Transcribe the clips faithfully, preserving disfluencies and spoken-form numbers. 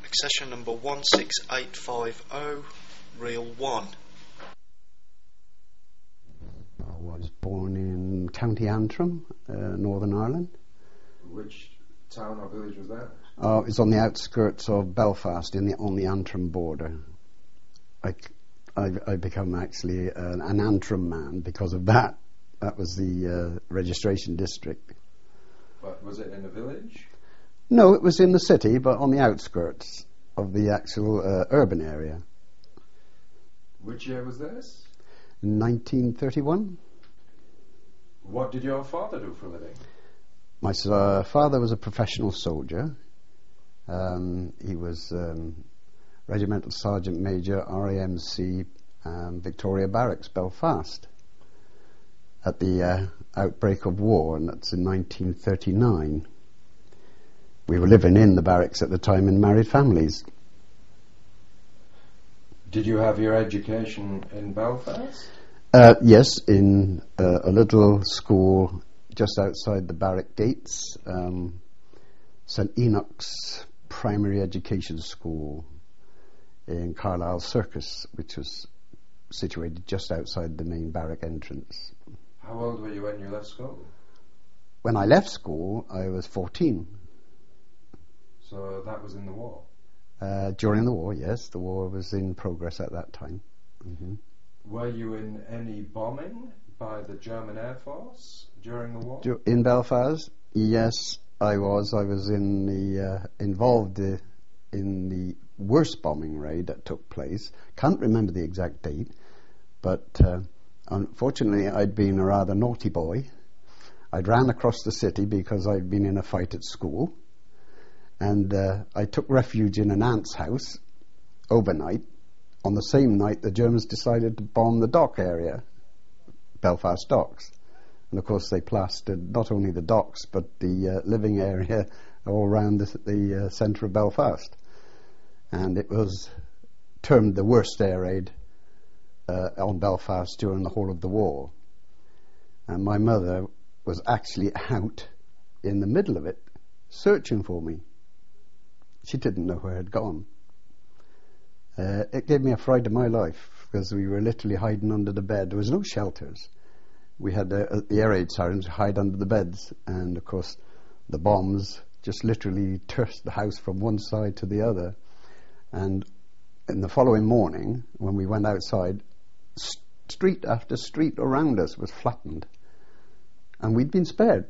Accession number one six eight five zero, reel one. I was born in County Antrim, uh, Northern Ireland. Which town or village was that? Uh, it's on the outskirts of Belfast, in the on the Antrim border. I, I, I become actually an, an Antrim man because of that. That was the uh, registration district. But was it in a village? No, it was in the city, but on the outskirts of the actual uh, urban area. Which year was this? nineteen thirty-one. What did your father do for a living? My uh, father was a professional soldier. Um, he was um, Regimental Sergeant Major, R A M C, um, Victoria Barracks, Belfast, at the uh, outbreak of war, and that's in nineteen thirty-nine. We were living in the barracks at the time in married families. Did you have your education in Belfast? Uh, yes, in uh, a little school just outside the barrack gates, um, St Enoch's Primary Education School in Carlisle Circus, which was situated just outside the main barrack entrance. How old were you when you left school? When I left school, I was fourteen. So that was in the war? Uh, during the war, yes. The war was in progress at that time. Mm-hmm. Were you in any bombing by the German Air Force during the war? In Belfast? Yes, I was. I was in the uh, involved uh, in the worst bombing raid that took place. Can't remember the exact date, but uh, unfortunately I'd been a rather naughty boy. I'd ran across the city because I'd been in a fight at school, and uh, I took refuge in an aunt's house overnight. On the same night, the Germans decided to bomb the dock area, Belfast docks. And of course they plastered not only the docks but the uh, living area all around the, the uh, centre of Belfast. And it was termed the worst air raid uh, on Belfast during the whole of the war. And my mother was actually out in the middle of it searching for me. She didn't know where I had gone. Uh, it gave me a fright of my life because we were literally hiding under the bed. There was no shelters. We had uh, the air raid sirens hide under the beds, and of course the bombs just literally tossed the house from one side to the other. And in the following morning, when we went outside, st- street after street around us was flattened, and we'd been spared.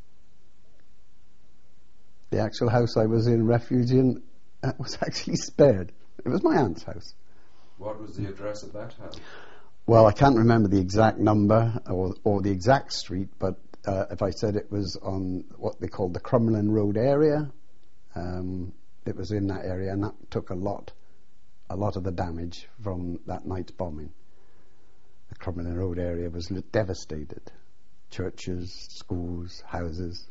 The actual house I was in refuge in uh, was actually spared. It was my aunt's house. What was the address of that house? Well, I can't remember the exact number or, or the exact street, but uh, if I said it was on what they called the Crumlin Road area, um, it was in that area, and that took a lot, a lot of the damage from that night's bombing. The Crumlin Road area was devastated. Churches, schools, houses.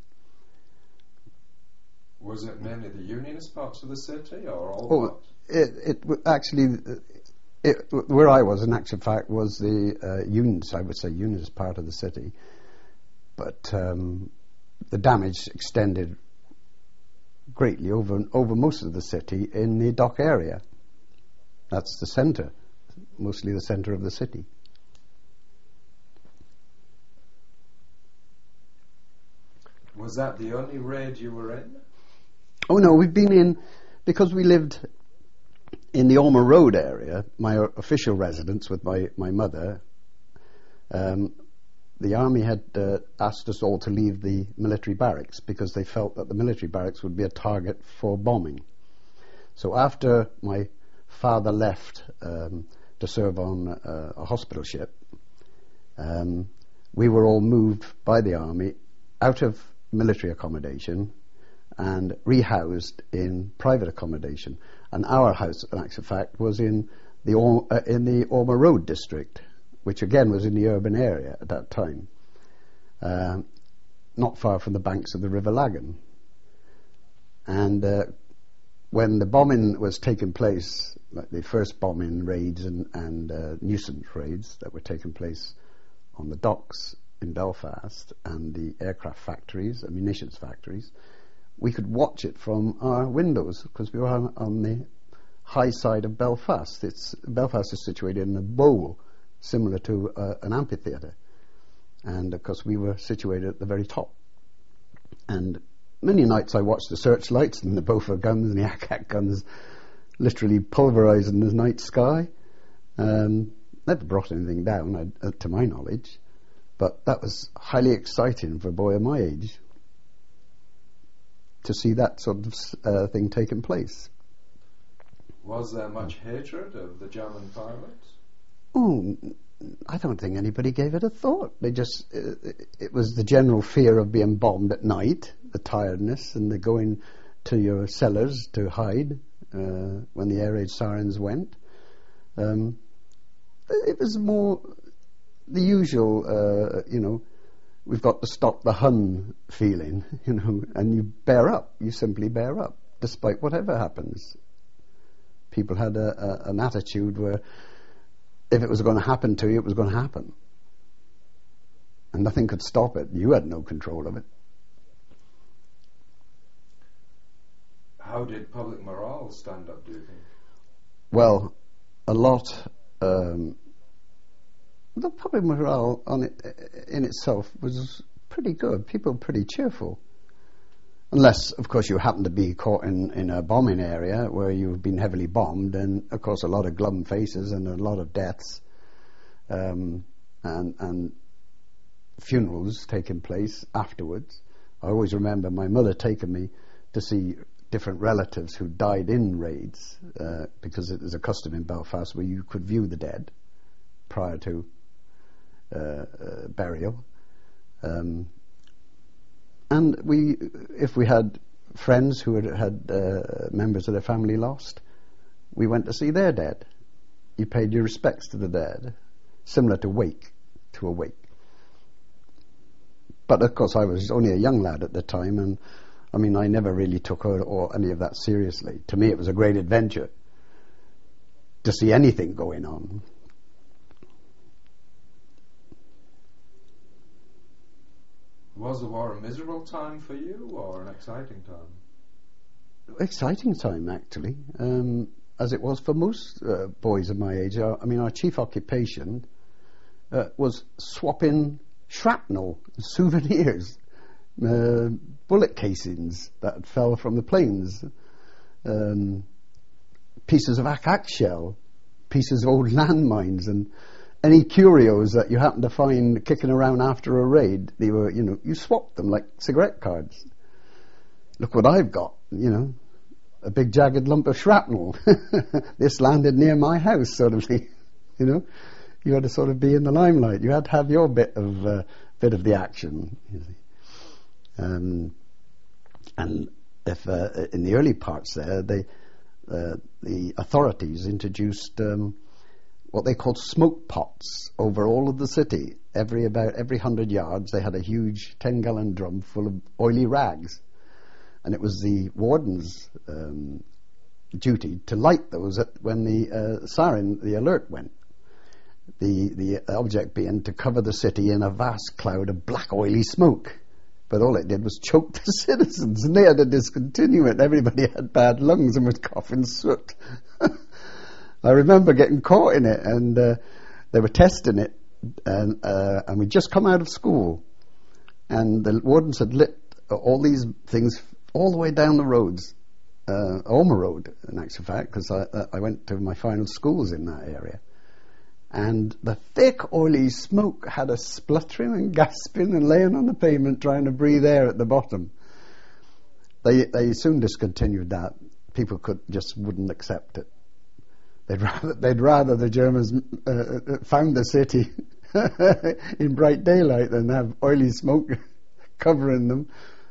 Was it mainly the Unionist parts of the city, or all Oh, parts? it, it w- actually, it, where I was, in actual fact, was the uh, Unionist, I would say Unionist part of the city. But um, the damage extended greatly over over most of the city in the dock area. That's the centre, mostly the centre of the city. Was that the only raid you were in? Oh no, we've been in, because we lived in the Ormer Road area, my official residence with my, my mother. Um, the army had uh, asked us all to leave the military barracks because they felt that the military barracks would be a target for bombing. So after my father left um, to serve on uh, a hospital ship, um, we were all moved by the army out of military accommodation and rehoused in private accommodation. And our house, in actual fact, was in the Or- uh, in the Ormer Road district, which again was in the urban area at that time, uh, not far from the banks of the River Lagan. And uh, when the bombing was taking place, like the first bombing raids and, and uh, nuisance raids that were taking place on the docks in Belfast and the aircraft factories, the munitions factories, we could watch it from our windows because we were on, on the high side of Belfast. It's Belfast is situated in a bowl similar to uh, an amphitheatre, and of course we were situated at the very top. And many nights I watched the searchlights and the Bofor guns and the A C A C guns literally pulverising the night sky. Um, never brought anything down, uh, to my knowledge, but that was highly exciting for a boy of my age to see that sort of uh, thing taking place. Was there much hatred of the German pilots? Oh, I don't think anybody gave it a thought. They just, uh, it was the general fear of being bombed at night, the tiredness, and the going to your cellars to hide uh, when the air raid sirens went. Um, it was more the usual, uh, you know, we've got to stop the Hun feeling, you know, and you bear up. You simply bear up, despite whatever happens. People had a, a, an attitude where if it was going to happen to you, it was going to happen. And nothing could stop it. You had no control of it. How did public morale stand up, do you think? Well, a lot. Um, the public morale on it, in itself was pretty good. People were pretty cheerful. Unless, of course, you happen to be caught in, in a bombing area where you've been heavily bombed, and, of course, a lot of glum faces and a lot of deaths um, and, and funerals taking place afterwards. I always remember my mother taking me to see different relatives who died in raids uh, because it was a custom in Belfast where you could view the dead prior to uh, uh, burial. Um, And we, if we had friends who had had uh, members of their family lost, we went to see their dead. You paid your respects to the dead, similar to wake, to a wake. But of course, I was only a young lad at the time, and I mean, I never really took or, or any of that seriously. To me, it was a great adventure to see anything going on. Was the war a miserable time for you, or an exciting time? Exciting time, actually, um, as it was for most uh, boys of my age. I, I mean, our chief occupation uh, was swapping shrapnel, souvenirs, uh, bullet casings that fell from the planes, um, pieces of A C A C shell, pieces of old landmines, and any curios that you happen to find kicking around after a raid. They were, you know, you swapped them like cigarette cards. Look what I've got, you know, a big jagged lump of shrapnel. This landed near my house, sort of thing. You know, you had to sort of be in the limelight. You had to have your bit of uh, bit of the action. You see. Um, and if uh, in the early parts there, they uh, the authorities introduced Um, what they called smoke pots over all of the city. Every about every hundred yards, they had a huge ten-gallon drum full of oily rags, and it was the warden's um, duty to light those at, when the uh, siren, the alert went. The the object being to cover the city in a vast cloud of black oily smoke. But all it did was choke the citizens, and they had to discontinue it. Everybody had bad lungs and was coughing soot. I remember getting caught in it, and uh, they were testing it, and uh, and we'd just come out of school, and the wardens had lit all these things all the way down the roads, uh, Ormer Road, in actual fact, because I, I went to my final schools in that area, and the thick, oily smoke had us spluttering and gasping and laying on the pavement trying to breathe air at the bottom. They they soon discontinued that. People could just wouldn't accept it. They'd rather, they'd rather the Germans uh, found the city in bright daylight than have oily smoke covering them.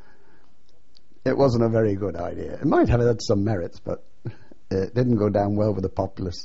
It wasn't a very good idea. It might have had some merits, but it didn't go down well with the populace.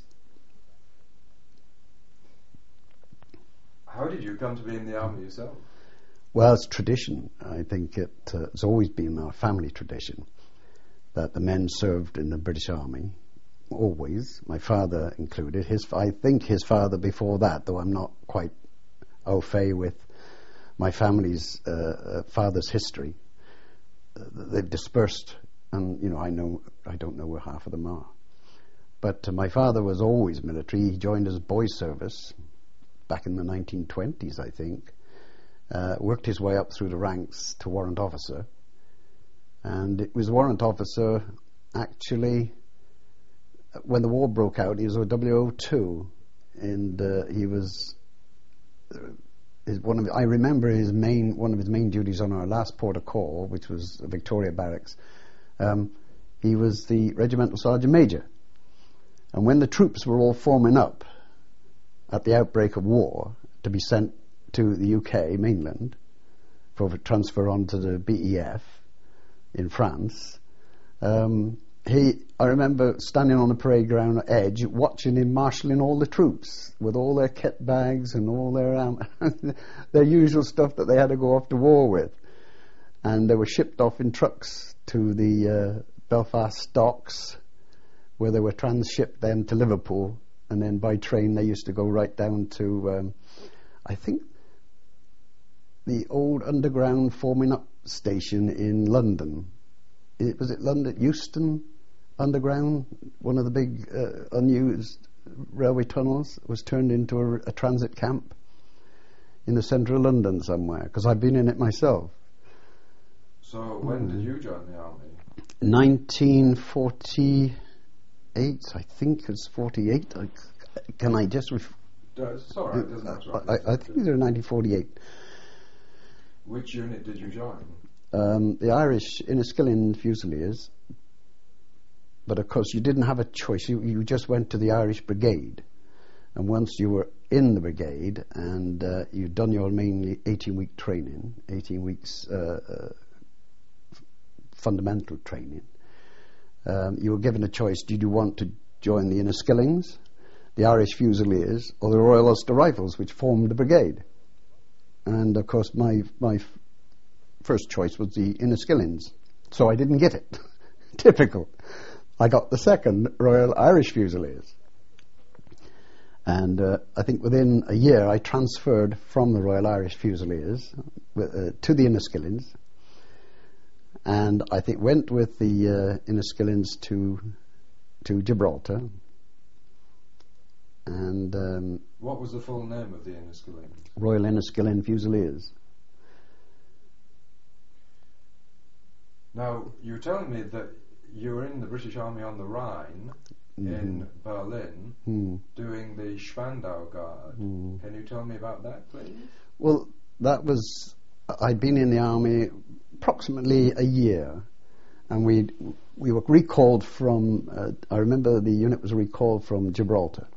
How did you come to be in the army yourself? Well, it's tradition. I think it, uh, it's always been our family tradition that the men served in the British Army. Always, my father included. His, I think his father before that, though I'm not quite au fait with my family's uh, uh, father's history. they've dispersed, and you know I know I don't know where half of them are. But uh, my father was always military. He joined as boy service back in the nineteen twenties, I think. Uh, worked his way up through the ranks to warrant officer, and it was warrant officer actually when the war broke out. He was a W O two, and uh, he was uh, his, one of I remember his main one of his main duties on our last port of call, which was Victoria Barracks. Um, he was the regimental sergeant major, and when the troops were all forming up at the outbreak of war to be sent to the U K mainland for transfer on to the B E F in France, um, he I remember standing on the parade ground edge watching him marshalling all the troops with all their kit bags and all their um, their usual stuff that they had to go off to war with, and they were shipped off in trucks to the uh, Belfast docks, where they were transshipped then to Liverpool, and then by train they used to go right down to um, I think the old underground forming up station in London. It, was it London Euston Underground? One of the big uh, unused railway tunnels was turned into a, a transit camp in the centre of London somewhere, because I've been in it myself. So when mm. did you join the army? nineteen forty-eight, I think it was forty-eight. I, can I just... Ref- uh, it's all right, it doesn't matter. I, I think it was nineteen forty-eight. Which unit did you join? Um, the Irish Inniskilling Fusiliers. But of course you didn't have a choice. You, you just went to the Irish Brigade. And once you were in the brigade and uh, you'd done your mainly eighteen-week training, eighteen weeks uh, uh, f- fundamental training, um, you were given a choice. Did you want to join the Inniskillings, the Irish Fusiliers, or the Royal Ulster Rifles, which formed the brigade? And of course my my f- first choice was the Inniskillings, so I didn't get it. Typical. I got the second, Royal Irish Fusiliers. And uh, I think within a year I transferred from the Royal Irish Fusiliers uh, to the Inniskillings, and I think went with the uh, Inniskillings to to Gibraltar. And um, what was the full name of the Inniskillings? Royal Inniskilling Fusiliers. Now, you were telling me that you were in the British Army on the Rhine, mm-hmm. in Berlin, mm. doing the Spandau Guard. Mm. Can you tell me about that, please? Well, that was... I'd been in the army approximately a year, and we we were recalled from... Uh, I remember the unit was recalled from Gibraltar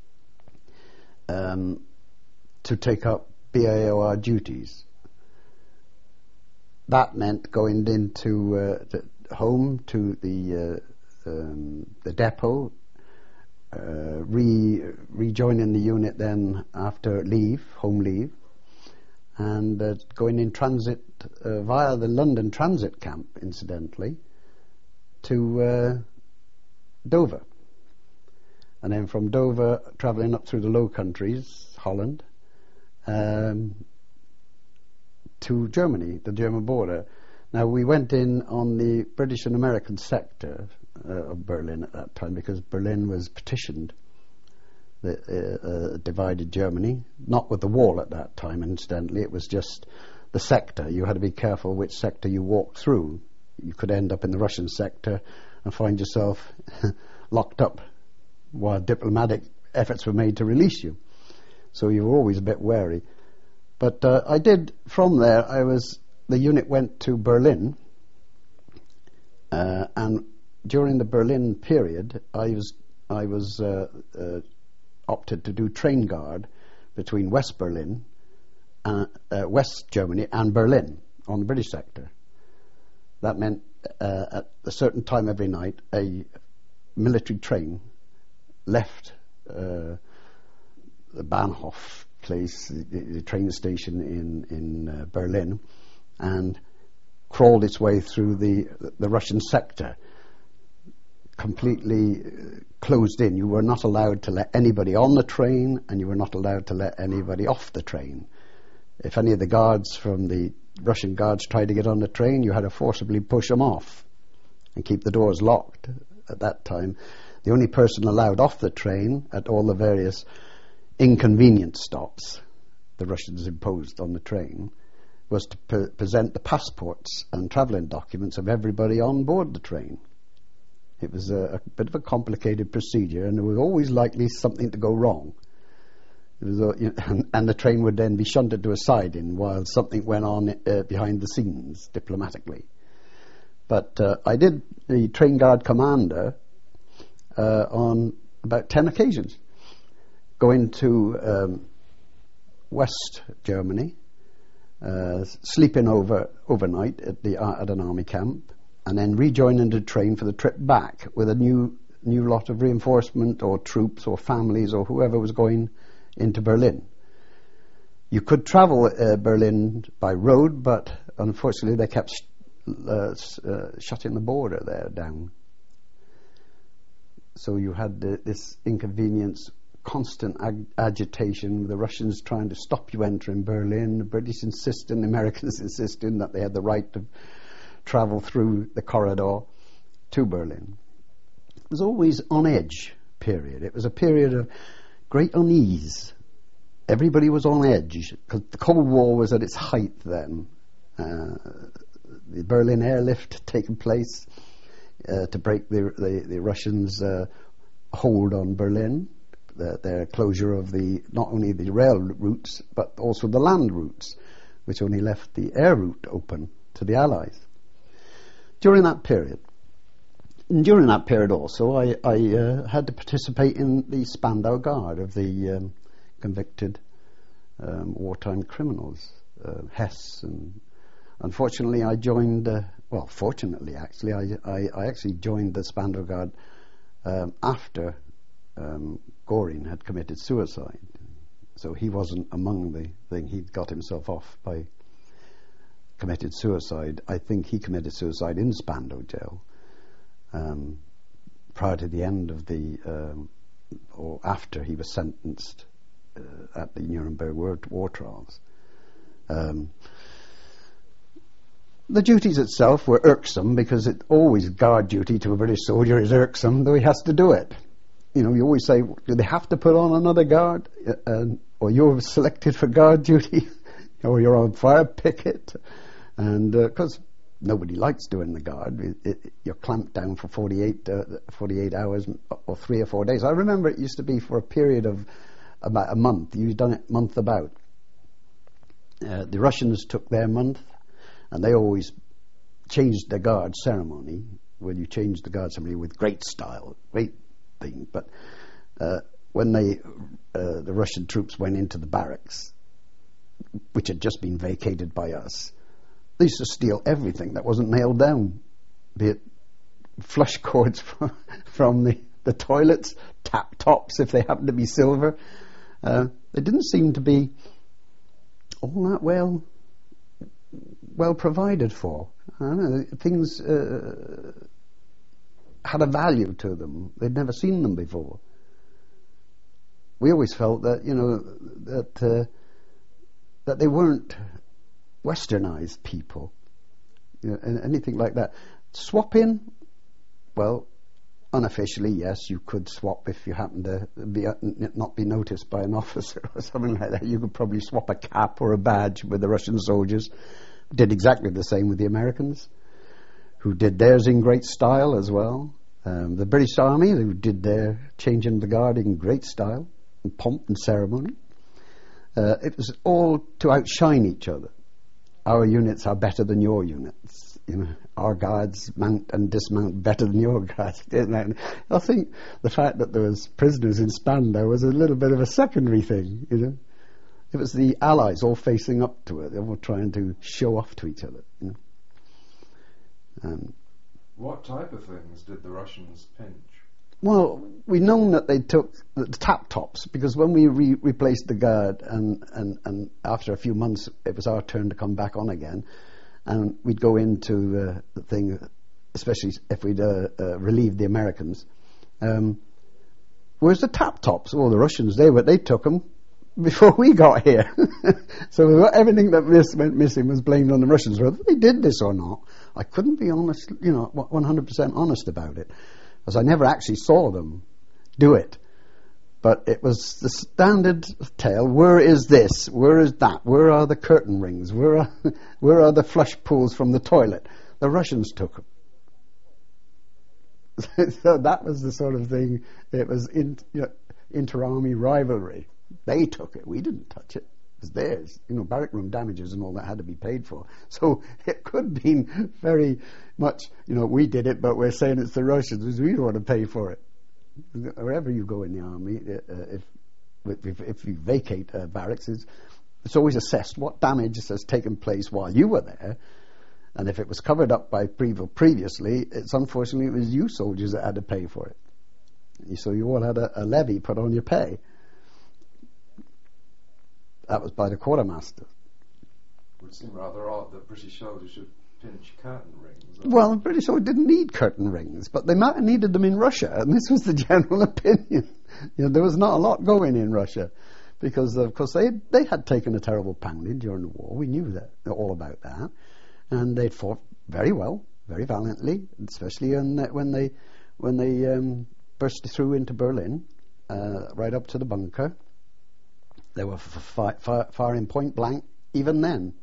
um, to take up B A O R duties. That meant going into uh, to home to the uh, um, the depot, uh, re rejoining the unit then after leave, home leave, and uh, going in transit uh, via the London transit camp, incidentally, to uh, Dover, and then from Dover travelling up through the Low Countries, Holland, um, to Germany, the German border. Now, we went in on the British and American sector uh, of Berlin at that time, because Berlin was partitioned, the, uh, uh, divided Germany, not with the wall at that time, incidentally. It was just the sector. You had to be careful which sector you walked through. You could end up in the Russian sector and find yourself locked up while diplomatic efforts were made to release you. So you were always a bit wary. But uh, I did, from there, I was, the unit went to Berlin, uh, and during the Berlin period, I was, I was uh, uh, opted to do train guard between West Berlin, uh, uh, West Germany and Berlin on the British sector. That meant uh, at a certain time every night, a military train left uh, the Bahnhof place, the, the train station in in uh, Berlin, and crawled its way through the the Russian sector, completely uh, closed in. You were not allowed to let anybody on the train, and you were not allowed to let anybody off the train. If any of the guards from the Russian guards tried to get on the train, you had to forcibly push them off and keep the doors locked. At that time, the only person allowed off the train at all the various inconvenience stops the Russians imposed on the train was to pre- present the passports and travelling documents of everybody on board the train. It was a, a bit of a complicated procedure, and there was always likely something to go wrong. It was a, you know, and, and the train would then be shunted to a siding while something went on uh, behind the scenes diplomatically. But uh, I did the train guard commander uh, on about ten occasions, going to um, West Germany, uh, sleeping over overnight at the uh, at an army camp, and then rejoining the train for the trip back with a new new lot of reinforcement or troops or families or whoever was going into Berlin. You could travel uh, Berlin by road, but unfortunately they kept sh- uh, uh, shutting the border there down. So you had the, this inconvenience, constant ag- agitation, the Russians trying to stop you entering Berlin, the British insisting, the Americans insisting that they had the right to travel through the corridor to Berlin. It was always on edge period. It was a period of great unease. Everybody was on edge because the Cold War was at its height then. Uh, the Berlin airlift had taken place uh, to break the the, the Russians' uh, hold on Berlin, the, their closure of the not only the rail routes but also the land routes, which only left the air route open to the Allies. During that period, and during that period also, I, I uh, had to participate in the Spandau Guard of the um, convicted um, wartime criminals, uh, Hess. And unfortunately, I joined, uh, well, fortunately, actually, I, I, I actually joined the Spandau Guard um, after um, Göring had committed suicide. So he wasn't among the thing. He'd got himself off by committed suicide. I think he committed suicide in Spandau jail. Um, prior to the end of the, um, or after he was sentenced uh, at the Nuremberg war, war trials. Um, the duties itself were irksome because it always guard duty to a British soldier is irksome, though he has to do it. You know, you always say, do they have to put on another guard? Uh, or you're selected for guard duty, or you're on fire picket, and because. Uh, Nobody likes doing the guard. It, it, you're clamped down for forty-eight, uh, forty-eight hours or three or four days. I remember it used to be for a period of about a month. You've done it month about. Uh, the Russians took their month, and they always changed the guard ceremony. When you change the guard ceremony with great style, great thing. But uh, when they, uh, the Russian troops went into the barracks, which had just been vacated by us, they used to steal everything that wasn't nailed down, be it flush cords from, from the, the toilets, tap tops if they happened to be silver. Uh, they didn't seem to be all that well well provided for. I don't know, things uh, had a value to them. They'd never seen them before. We always felt that, you know, that uh, that they weren't westernized people, you know, and anything like that. Swapping, well, unofficially, yes, you could swap if you happen to be uh, not be noticed by an officer or something like that. You could probably swap a cap or a badge with the Russian soldiers. Did exactly the same with the Americans, who did theirs in great style as well. Um, the British Army, who did their changing the guard in great style, and pomp and ceremony. Uh, it was all to outshine each other. Our units are better than your units. You know, our guards mount and dismount better than your guards. I think the fact that there was prisoners in Spandau was a little bit of a secondary thing. You know, it was the Allies all facing up to it. They were trying to show off to each other. You know, um, what type of things did the Russians pinch? Well, we've known that they took the tap tops, because when we re- replaced the guard and, and, and after a few months it was our turn to come back on again, and we'd go into uh, the thing, especially if we'd uh, uh, relieved the Americans. Um, whereas the tap tops, well, the Russians, they were, they took them before we got here. So everything that miss, went missing was blamed on the Russians. Whether they did this or not, I couldn't be honest, you know, one hundred percent honest about it, because I never actually saw them do it. But it was the standard tale. Where is this? Where is that? Where are the curtain rings? Where are, where are the flush pools from the toilet? The Russians took them. So that was the sort of thing. It was in, you know, inter-army rivalry. They took it. We didn't touch it. It was theirs. You know, barrack room damages and all that had to be paid for. So it could have been very much, you know, we did it, but we're saying it's the Russians because we don't want to pay for it. Wherever you go in the army, uh, if, if if you vacate uh, barracks, it's, it's always assessed what damage has taken place while you were there, and if it was covered up by previous previously, it's unfortunately it was you soldiers that had to pay for it. So you all had a, a levy put on your pay. That was by the quartermaster. It would seem rather odd that British soldiers should pinch curtain rings. Well, the British soldiers didn't need curtain rings, but they might have needed them in Russia, and this was the general opinion. You know, there was not a lot going in Russia, because of course they they had taken a terrible pounding during the war. We knew that all about that, and they'd fought very well, very valiantly, especially in, when they when they um, burst through into Berlin, uh, right up to the bunker. They were f- f- firing point blank even then.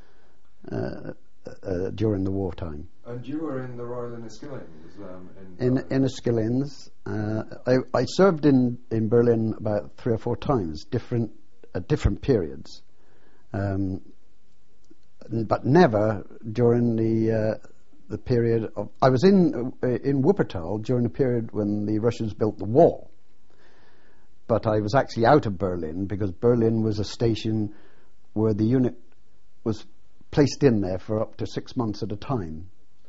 Uh, Uh, during the wartime. And you were in the Royal Inniskillings? Um, in in Inniskillings. Uh, I, I served in, in Berlin about three or four times, different at different periods, um, but never during the uh, the period of. I was in uh, in Wuppertal during the period when the Russians built the wall, but I was actually out of Berlin because Berlin was a station where the unit was placed in there for up to six months at a time.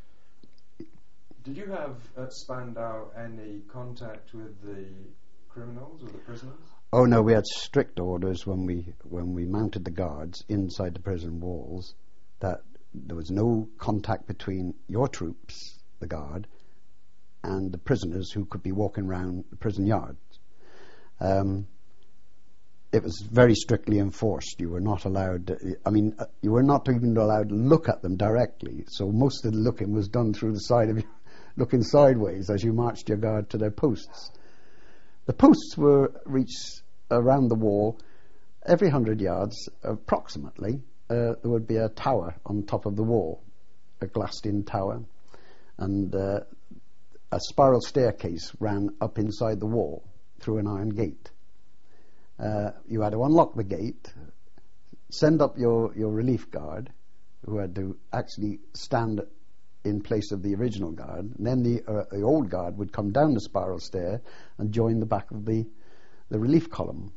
Did you have at Spandau any contact with the criminals or the prisoners? Oh no, we had strict orders when we when we mounted the guards inside the prison walls that there was no contact between your troops, the guard, and the prisoners who could be walking around the prison yards. Um, It was very strictly enforced. You were not allowed, to, I mean, uh, you were not even allowed to look at them directly. So most of the looking was done through the side of you, looking sideways as you marched your guard to their posts. The posts were reached around the wall. Every hundred yards, approximately, uh, there would be a tower on top of the wall, a glassed-in tower. And uh, a spiral staircase ran up inside the wall through an iron gate. Uh, you had to unlock the gate, send up your, your relief guard, who had to actually stand in place of the original guard, and then the, uh, the old guard would come down the spiral stair and join the back of the the relief column.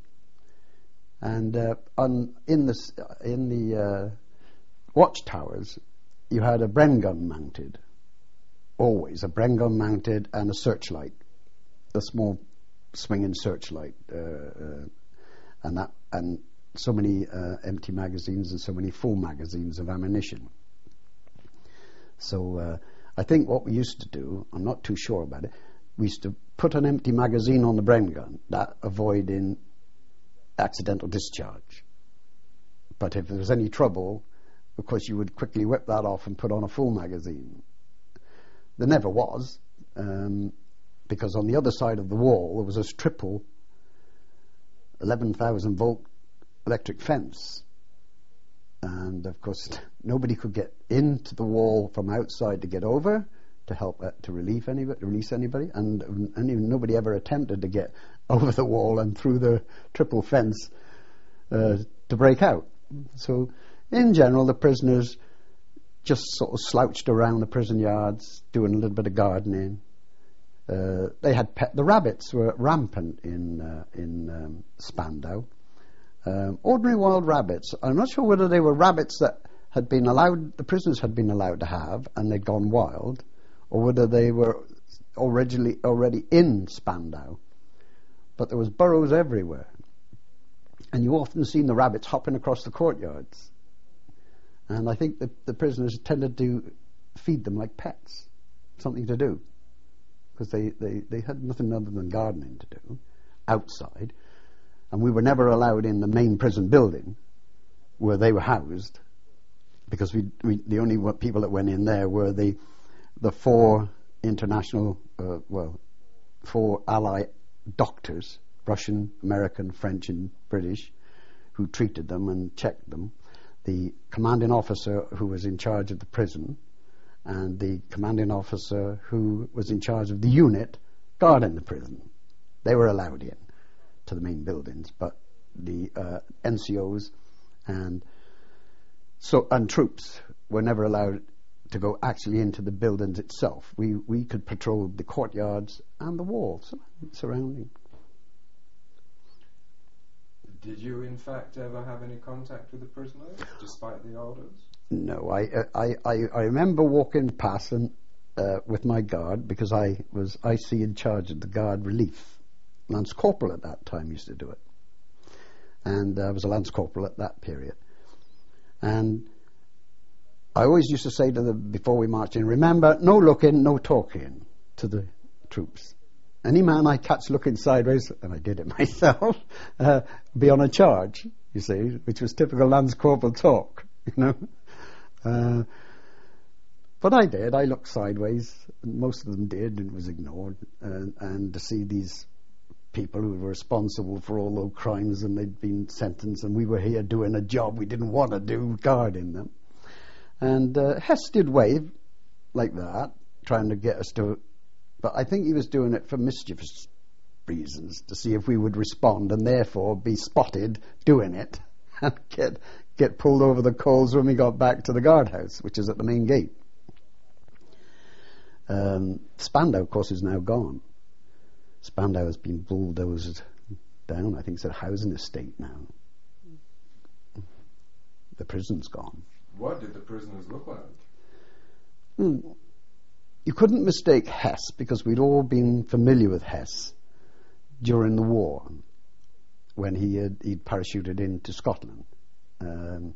And uh, on, in the, in the uh, watchtowers, you had a Bren gun mounted, always a Bren gun mounted, and a searchlight, a small swinging searchlight. Uh, uh, and that and so many uh, empty magazines and so many full magazines of ammunition. So uh, I think what we used to do, I'm not too sure about it, we used to put an empty magazine on the Bren gun, that avoiding accidental discharge. But if there was any trouble, of course you would quickly whip that off and put on a full magazine. There never was, um, because on the other side of the wall there was this triple eleven thousand volt electric fence, and of course nobody could get into the wall from outside to get over to help uh, to relieve anybody, release anybody, and, and even nobody ever attempted to get over the wall and through the triple fence uh, to break out. So in general the prisoners just sort of slouched around the prison yards doing a little bit of gardening. Uh, they had pet. The rabbits were rampant in uh, in um, Spandau. Um, ordinary wild rabbits. I'm not sure whether they were rabbits that had been allowed, the prisoners had been allowed to have, and they'd gone wild, or whether they were originally already in Spandau. But there was burrows everywhere, and you often seen the rabbits hopping across the courtyards. And I think the, the prisoners tended to feed them like pets, something to do, because they, they, they had nothing other than gardening to do outside. and we were never allowed in the main prison building where they were housed, because we, we the only people that went in there were the the four international, uh, well, four ally doctors, Russian, American, French, and British, who treated them and checked them. The commanding officer who was in charge of the prison, and the commanding officer who was in charge of the unit guarding the prison. They were allowed in to the main buildings, but the uh, N C Os and so and troops were never allowed to go actually into the buildings itself. We we could patrol the courtyards and the walls surrounding. Did you, in fact, ever have any contact with the prisoners, despite the orders? No, I I, I, I remember walking past and, uh, with my guard, because I was I C in charge of the guard relief. Lance Corporal at that time used to do it. And I was a Lance Corporal at that period. And I always used to say to them before we marched in, remember, no looking, no talking to the troops. Any man I catch looking sideways, and I did it myself, uh, be on a charge, you see, which was typical Lance Corporal talk, you know. Uh, but I did. I looked sideways, and most of them did, and it was ignored. And, and to see these people who were responsible for all those crimes, and they'd been sentenced, and we were here doing a job we didn't want to do, guarding them. And uh, Hess did wave like that, trying to get us to... But I think he was doing it for mischievous reasons, to see if we would respond and therefore be spotted doing it and get get pulled over the coals when we got back to the guardhouse, which is at the main gate. Um, Spandau, of course, is now gone. Spandau has been bulldozed down. I think it's a housing estate now. The prison's gone. What did the prisoners look like? Hmm. You couldn't mistake Hess, because we'd all been familiar with Hess during the war, when he had he'd parachuted into Scotland. Um,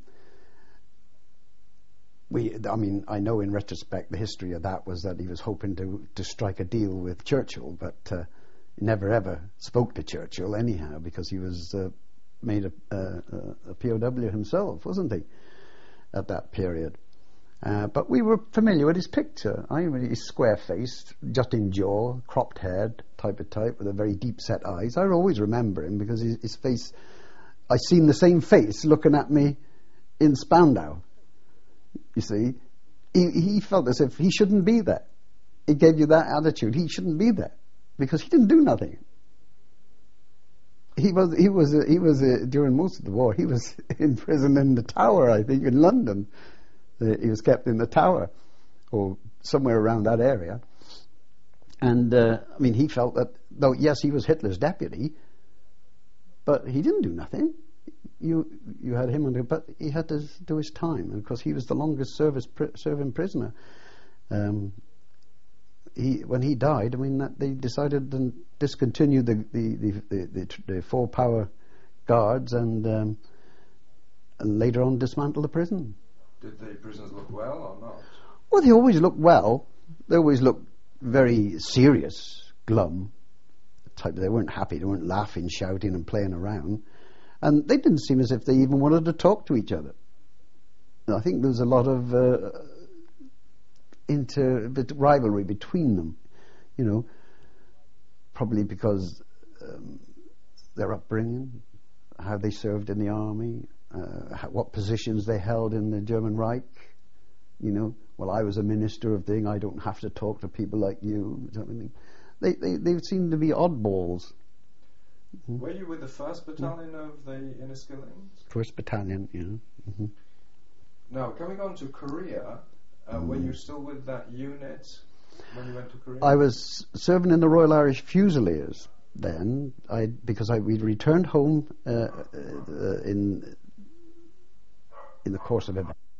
we, I mean, I know in retrospect the history of that was that he was hoping to to strike a deal with Churchill, but uh, he never ever spoke to Churchill anyhow, because he was uh, made a, a, a P O W himself, wasn't he, at that period. Uh, but we were familiar with his picture. I mean, he's square-faced, jutting jaw, cropped-haired type of type with a very deep-set eyes. I always remember him because his, his face, I seen the same face looking at me in Spandau. You see, he, he felt as if he shouldn't be there. It gave you that attitude. He shouldn't be there because he didn't do nothing. He was he was uh, he was uh, during most of the war. He was in prison in the Tower, I think, in London. Uh, he was kept in the Tower, or somewhere around that area. And, uh, I mean, he felt that, though, yes, he was Hitler's deputy, but he didn't do nothing. You you had him under, but he had to do his time, and because he was the longest service pr- serving prisoner. Um, he when he died, I mean, that they decided to discontinue the the the, the, the, the four power guards, and, um, and later on dismantle the prison. Did the prisoners look well or not? Well, they always looked well. They always looked very serious, glum. Type. They weren't happy. They weren't laughing, shouting, and playing around. And they didn't seem as if they even wanted to talk to each other. I think there was a lot of uh, inter rivalry between them. You know, probably because um, their upbringing, how they served in the army. Uh, how, what positions they held in the German Reich, you know. Well, I was a minister of thing. I don't have to talk to people like you. They they they seem to be oddballs. Mm-hmm. Were you with the first battalion mm-hmm. of the Inniskillings? First battalion, yeah. Mm-hmm. Now, coming on to Korea, uh, mm. were you still with that unit when you went to Korea? I was serving in the Royal Irish Fusiliers then, I because I we returned home uh, uh, in. in the course of events.